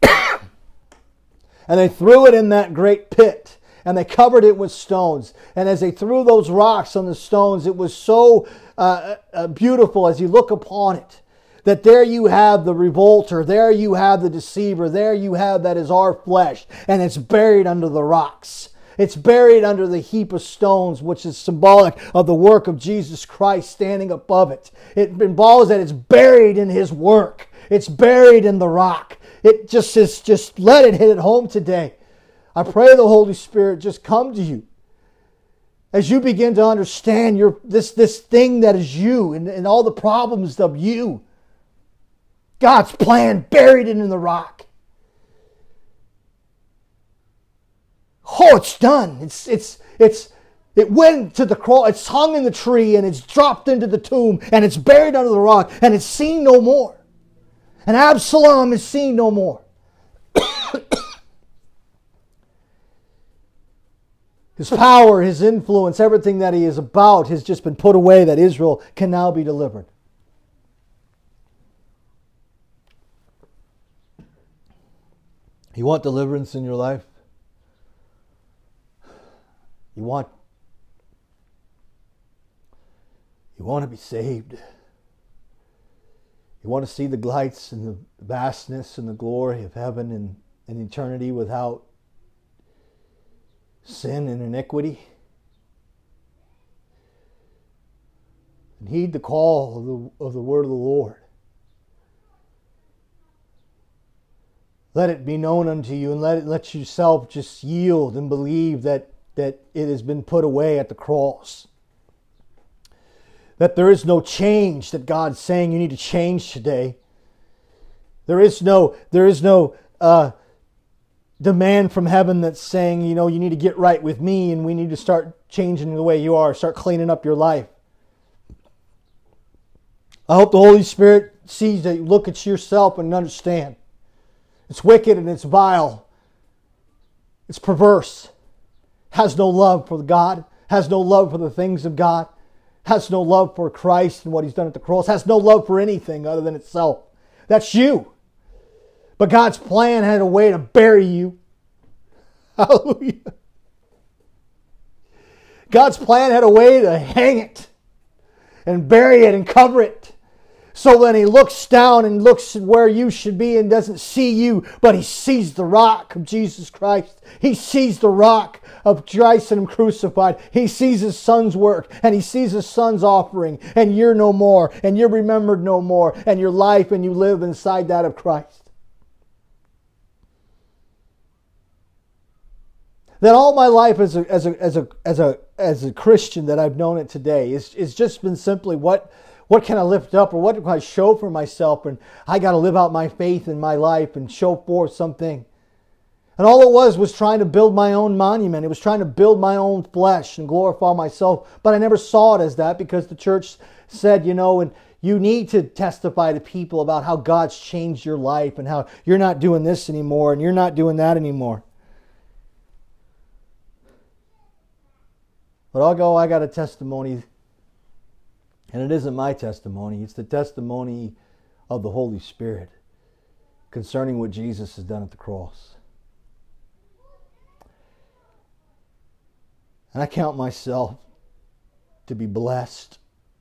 and they threw it in that great pit, and they covered it with stones. And as they threw those rocks on the stones, it was so uh, uh, beautiful as you look upon it, that there you have the revolter, there you have the deceiver, there you have that is our flesh, and it's buried under the rocks. It's buried under the heap of stones, which is symbolic of the work of Jesus Christ standing above it. It involves that it's buried in His work. It's buried in the rock. It just is, just let it hit it home today. I pray the Holy Spirit just come to you as you begin to understand your this, this thing that is you and, and all the problems of you. God's plan buried it in the rock. Oh, it's done. It's it's it's it went to the cross. It's hung in the tree and it's dropped into the tomb and it's buried under the rock and it's seen no more. And Absalom is seen no more. His power, his influence, everything that he is about has just been put away, that Israel can now be delivered. You want deliverance in your life? You want, you want to be saved. You want to see the lights and the vastness and the glory of heaven and, and eternity without sin and iniquity? And heed the call of the, of the word of the Lord. Let it be known unto you, and let it let yourself just yield and believe that, that it has been put away at the cross. That there is no change that God's saying you need to change today. There is no, there is no uh, demand from heaven that's saying, you know, you need to get right with me and we need to start changing the way you are, start cleaning up your life. I hope the Holy Spirit sees that you look at yourself and understand. It's wicked and it's vile. It's perverse. Has no love for God. Has no love for the things of God. Has no love for Christ and what He's done at the cross. Has no love for anything other than itself. That's you. But God's plan had a way to bury you. Hallelujah. God's plan had a way to hang it and bury it and cover it. So when He looks down and looks at where you should be and doesn't see you, but He sees the rock of Jesus Christ. He sees the rock of Christ and Him crucified. He sees His Son's work and He sees His Son's offering, and you're no more and you're remembered no more, and your life and you live inside that of Christ. That all my life as a as a as a as a as a Christian that I've known it today is is just been simply what What can I lift up, or what can I show for myself? And I got to live out my faith in my life and show forth something. And all it was was trying to build my own monument. It was trying to build my own flesh and glorify myself. But I never saw it as that, because the church said, you know, and you need to testify to people about how God's changed your life and how you're not doing this anymore and you're not doing that anymore. But I'll go, I got a testimony. And it isn't my testimony. It's the testimony of the Holy Spirit concerning what Jesus has done at the cross. And I count myself to be blessed.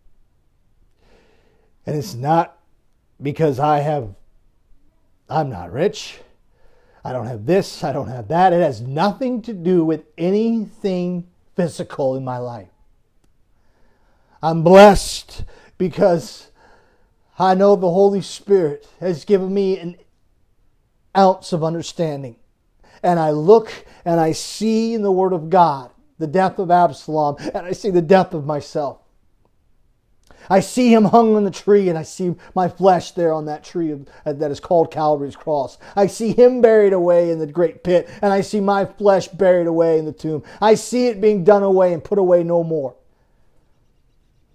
And it's not because I have, I'm not rich. I don't have this. I don't have that. It has nothing to do with anything physical in my life. I'm blessed because I know the Holy Spirit has given me an ounce of understanding. And I look and I see in the Word of God the death of Absalom, and I see the death of myself. I see him hung on the tree, and I see my flesh there on that tree that is called Calvary's cross. I see him buried away in the great pit, and I see my flesh buried away in the tomb. I see it being done away and put away no more.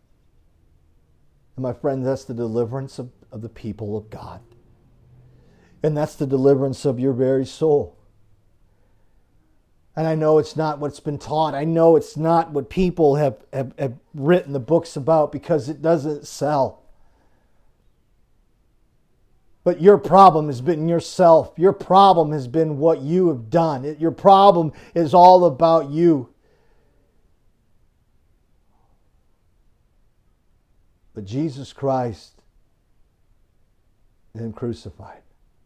And my friends, that's the deliverance of, of the people of God. And that's the deliverance of your very soul. And I know it's not what's been taught. I know it's not what people have, have, have written the books about because it doesn't sell. But your problem has been yourself. Your problem has been what you have done. It, your problem is all about you. But Jesus Christ and Him crucified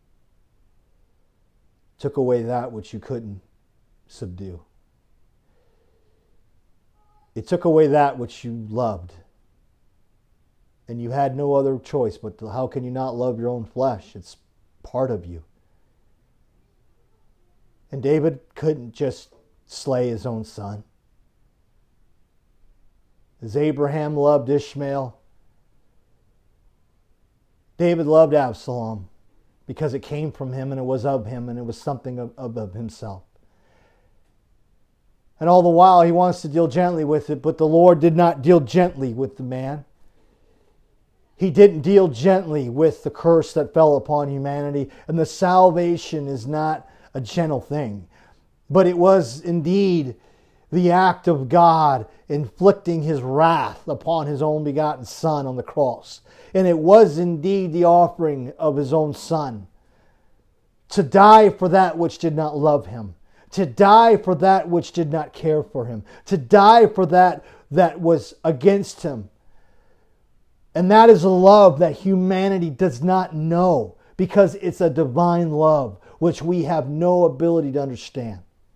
took away that which you couldn't subdue. It took away that which you loved. And you had no other choice but to, how can you not love your own flesh? It's part of you. And David couldn't just slay his own son. As Abraham loved Ishmael, David loved Absalom because it came from him and it was of him and it was something of, of, of himself. And all the while he wants to deal gently with it, but the Lord did not deal gently with the man. He didn't deal gently with the curse that fell upon humanity. And the salvation is not a gentle thing. But it was indeed the act of God inflicting His wrath upon His own begotten Son on the cross. And it was indeed the offering of His own Son to die for that which did not love Him, to die for that which did not care for Him, to die for that that was against Him. And that is a love that humanity does not know because it's a divine love which we have no ability to understand.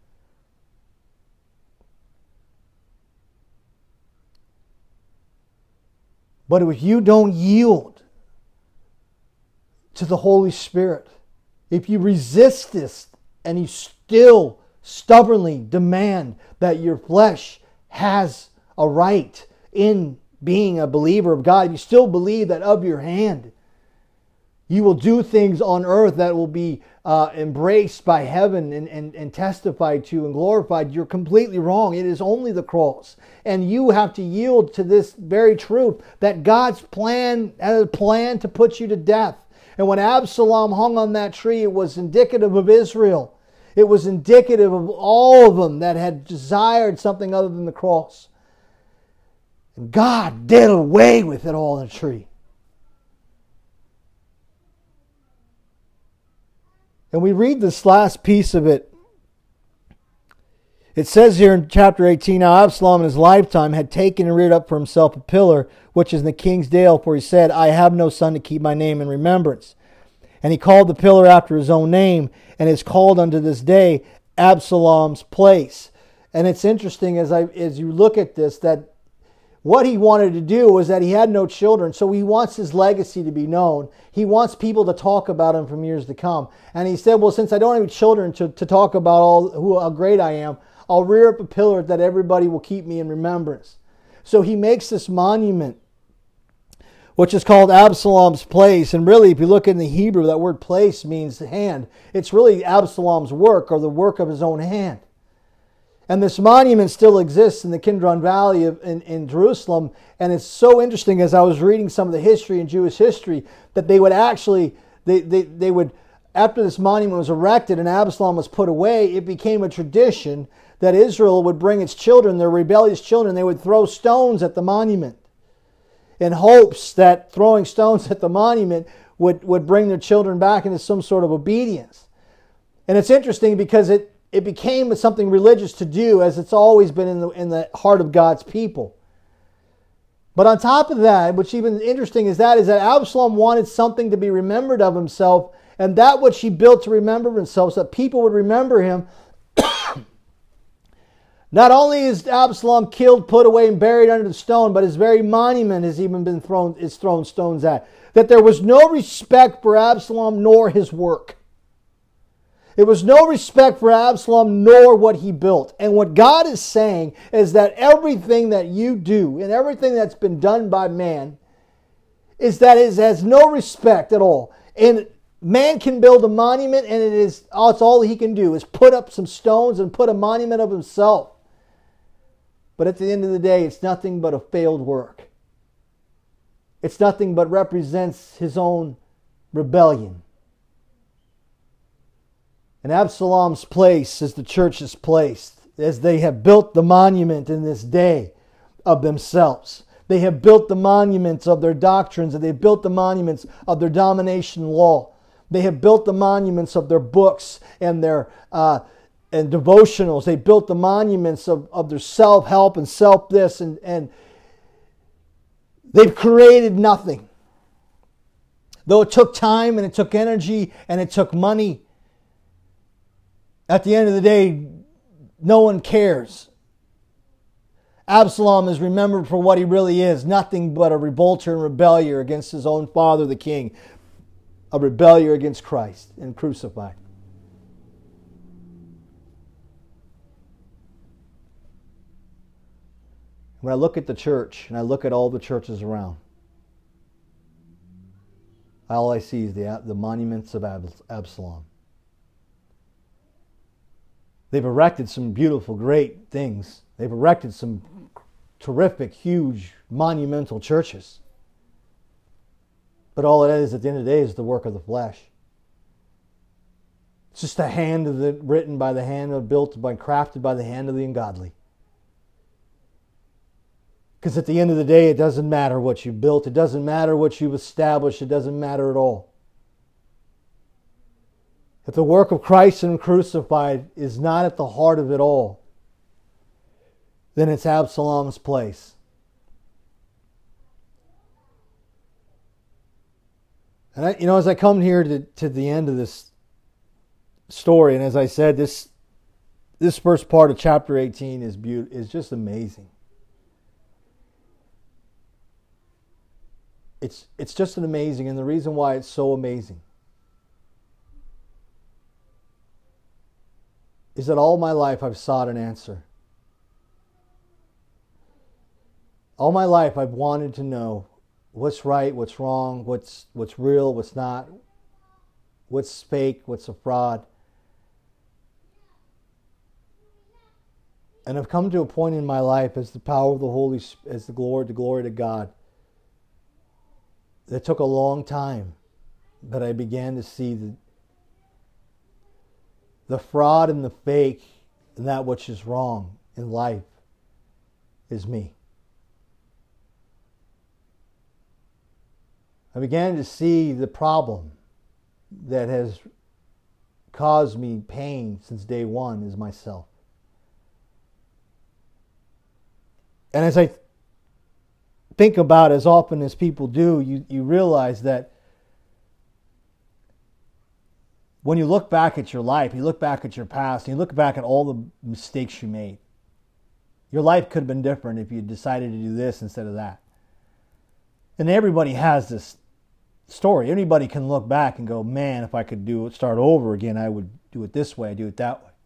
But if you don't yield to the Holy Spirit, if you resist this and you still stubbornly demand that your flesh has a right in being a believer of God, if you still believe that of your hand you will do things on earth that will be uh, embraced by heaven and, and, and testified to and glorified, you're completely wrong. It is only the cross. And you have to yield to this very truth that God's plan had a plan to put you to death. And when Absalom hung on that tree, it was indicative of Israel. It was indicative of all of them that had desired something other than the cross. And God did away with it all in the tree. And we read this last piece of it. It says here in chapter eighteen, now Absalom in his lifetime had taken and reared up for himself a pillar, which is in the king's dale, for he said, I have no son to keep my name in remembrance. And he called the pillar after his own name, and is called unto this day Absalom's place. And it's interesting as I as you look at this, that what he wanted to do was that he had no children, so he wants his legacy to be known. He wants people to talk about him from years to come. And he said, well, since I don't have any children to, to talk about all who how great I am, I'll rear up a pillar that everybody will keep me in remembrance. So he makes this monument, which is called Absalom's place. And really, if you look in the Hebrew, that word place means hand. It's really Absalom's work, or the work of his own hand. And this monument still exists in the Kidron Valley of, in, in Jerusalem. And it's so interesting, as I was reading some of the history in Jewish history, that they would actually, they, they, they would, after this monument was erected and Absalom was put away, it became a tradition that Israel would bring its children, their rebellious children, they would throw stones at the monument in hopes that throwing stones at the monument would, would bring their children back into some sort of obedience. And it's interesting because it It became something religious to do, as it's always been in the, in the heart of God's people. But on top of that, which even interesting is that, is that Absalom wanted something to be remembered of himself, and that which he built to remember himself, so that people would remember him. Not only is Absalom killed, put away, and buried under the stone, but his very monument has even been thrown, is thrown stones at. That there was no respect for Absalom nor his work. It was no respect for Absalom nor what he built. And what God is saying is that everything that you do and everything that's been done by man is that it has no respect at all. And man can build a monument, and it is oh, it's all he can do is put up some stones and put a monument of himself. But at the end of the day, it's nothing but a failed work. It's nothing but represents his own rebellion. And Absalom's place is the church's place, as they have built the monument in this day of themselves. They have built the monuments of their doctrines, and they've built the monuments of their domination law. They have built the monuments of their books and their uh, and devotionals. They built the monuments of, of their self-help and self-this, and, and they've created nothing. Though it took time and it took energy and it took money, at the end of the day, no one cares. Absalom is remembered for what he really is, nothing but a revolter and rebellion against his own father, the king, a rebellion against Christ and crucified. When I look at the church and I look at all the churches around, all I see is the, the monuments of Absalom. They've erected some beautiful, great things. They've erected some terrific, huge, monumental churches. But all it is at the end of the day is the work of the flesh. It's just a hand of the written by the hand of built by crafted by the hand of the ungodly. Because at the end of the day, it doesn't matter what you built. It doesn't matter what you've established. It doesn't matter at all. If the work of Christ and crucified is not at the heart of it all, then it's Absalom's place. And I, you know, as I come here to, to the end of this story, and as I said, this this first part of chapter eighteen is beautiful, is just amazing. It's it's just an amazing, and the reason why it's so amazing is that all my life I've sought an answer. All my life I've wanted to know what's right, what's wrong, what's what's real, what's not, what's fake, what's a fraud. And I've come to a point in my life as the power of the Holy Spirit, as the glory, the glory to God, that took a long time, but I began to see the the fraud and the fake and that which is wrong in life is me. I began to see the problem that has caused me pain since day one is myself. And as I think about, as often as people do, you, you realize that when you look back at your life, you look back at your past, and you look back at all the mistakes you made, your life could have been different if you decided to do this instead of that. And everybody has this story. Anybody can look back and go, man, if I could do it, start over again, I would do it this way, I'd do it that way.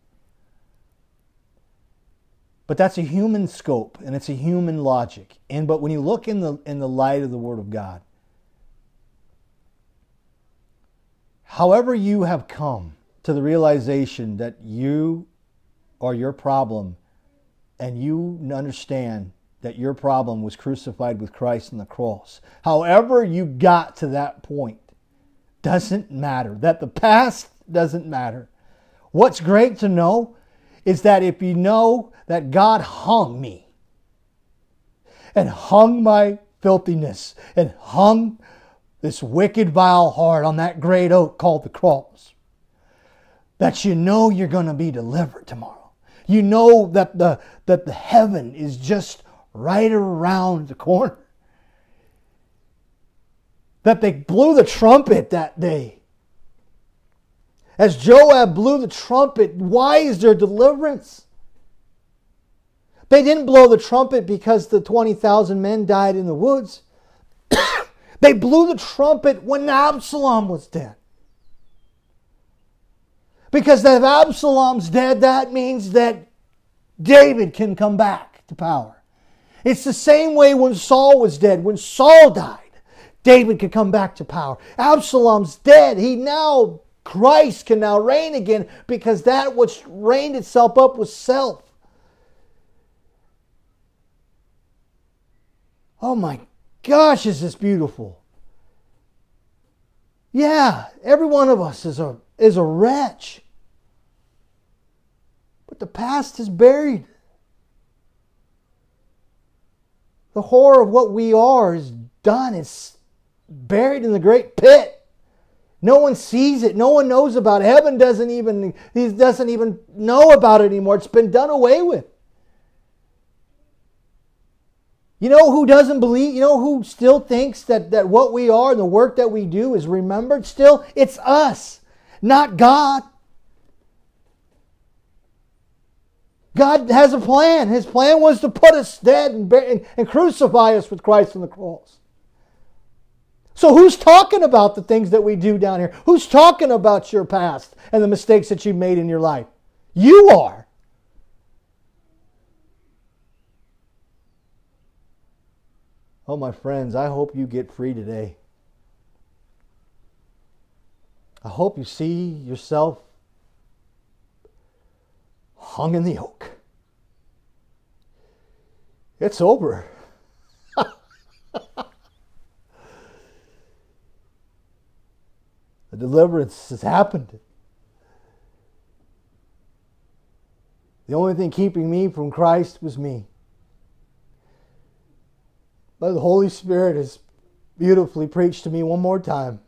But that's a human scope, and it's a human logic. And but when you look in the in the light of the Word of God, however you have come to the realization that you are your problem, and you understand that your problem was crucified with Christ on the cross, however you got to that point, doesn't matter. That the past doesn't matter. What's great to know is that if you know that God hung me, and hung my filthiness, and hung this wicked, vile heart on that great oak called the cross, that you know you're going to be delivered tomorrow. You know that the that the heaven is just right around the corner. That they blew the trumpet that day. As Joab blew the trumpet, why is there deliverance? They didn't blow the trumpet because the twenty thousand men died in the woods. They blew the trumpet when Absalom was dead. Because if Absalom's dead, that means that David can come back to power. It's the same way when Saul was dead. When Saul died, David could come back to power. Absalom's dead. He now, Christ can now reign again, because that which reigned itself up was self. Oh my gosh, is this beautiful. Yeah, every one of us is a, is a wretch. But the past is buried. The horror of what we are is done. It's buried in the great pit. No one sees it. No one knows about it. Heaven doesn't even, he doesn't even know about it anymore. It's been done away with. You know who doesn't believe? You know who still thinks that, that what we are and the work that we do is remembered still? It's us, not God. God has a plan. His plan was to put us dead and, and, and crucify us with Christ on the cross. So who's talking about the things that we do down here? Who's talking about your past and the mistakes that you made in your life? You are. Oh, my friends, I hope you get free today. I hope you see yourself hung in the oak. It's over. The deliverance has happened. The only thing keeping me from Christ was me. But the Holy Spirit has beautifully preached to me one more time.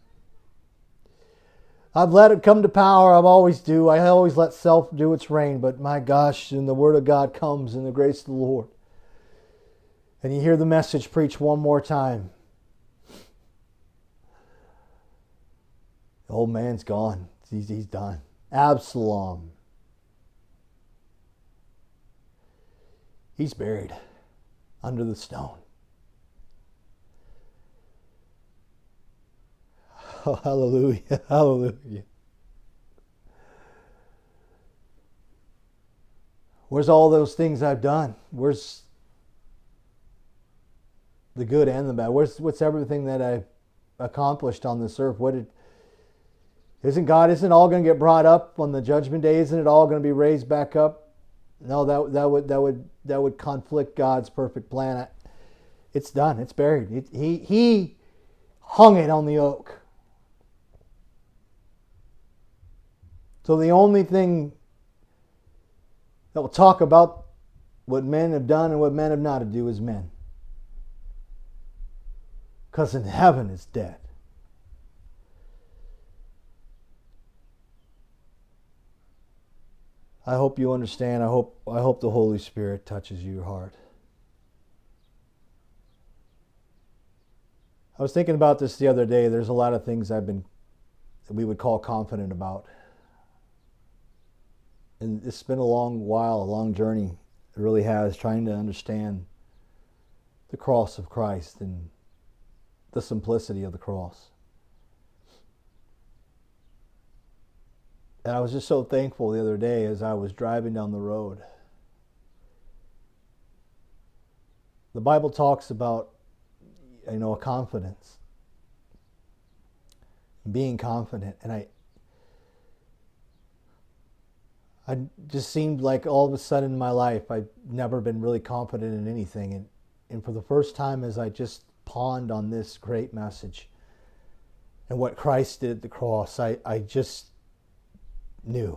I've let it come to power. I always do. I always let self do its reign. But my gosh, and the Word of God comes in the grace of the Lord. And you hear the message preached one more time. The old man's gone. He's, he's done. Absalom. He's buried under the stone. Oh, hallelujah, hallelujah. Where's all those things I've done? Where's the good and the bad? Where's what's everything that I've accomplished on this earth? What did isn't God? Isn't it all going to get brought up on the judgment day? Isn't it all going to be raised back up? No, that that would that would that would conflict God's perfect plan. It's done. It's buried. It, he he hung it on the oak. So the only thing that will talk about what men have done and what men have not to do is men. Because in heaven it's dead. I hope you understand. I hope I hope the Holy Spirit touches your heart. I was thinking about this the other day. There's a lot of things I've been that we would call confident about. And it's been a long while, a long journey. It really has, trying to understand the cross of Christ and the simplicity of the cross. And I was just so thankful the other day as I was driving down the road. The Bible talks about, you know, a confidence. Being confident. And I I just seemed like all of a sudden in my life I've never been really confident in anything. And, and for the first time as I just ponned on this great message and what Christ did at the cross, I, I just knew.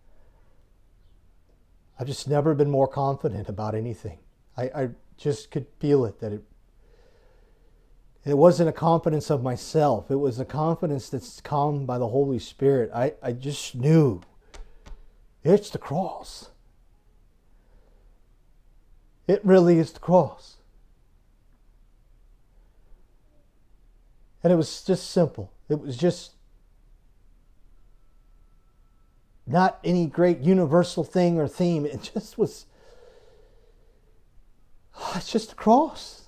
I've just never been more confident about anything. I, I just could feel it, that it it wasn't a confidence of myself. It was a confidence that's come by the Holy Spirit. I, I just knew. It's the cross. It really is the cross. And it was just simple. It was just not any great universal thing or theme. It just was, it's just the cross.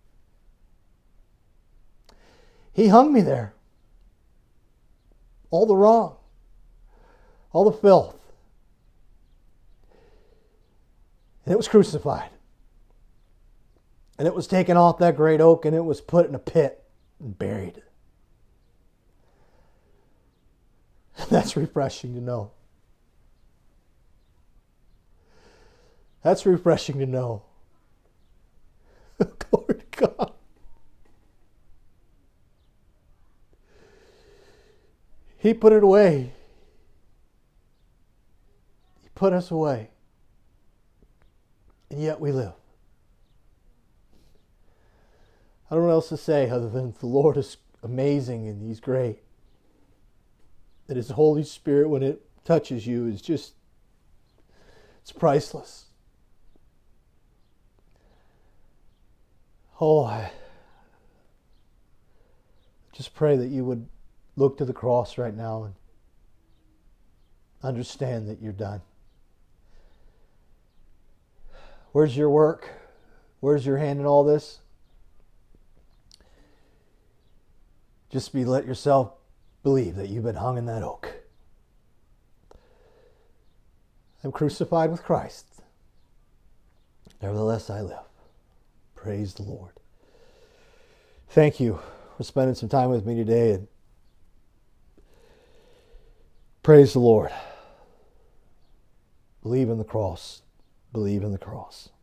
He hung me there. All the wrong. All the filth. And it was crucified. And it was taken off that great oak and it was put in a pit and buried. And that's refreshing to know. That's refreshing to know. Glory to God. He put it away. He put us away. And yet we live. I don't know what else to say other than the Lord is amazing and He's great. That His Holy Spirit, when it touches you, is just, it's priceless. Oh, I just pray that you would look to the cross right now and understand that you're done. Where's your work? Where's your hand in all this? Just be let yourself believe that you've been hung in that oak. I'm crucified with Christ. Nevertheless, I live. Praise the Lord. Thank you for spending some time with me today. And praise the Lord. Believe in the cross. Believe in the cross.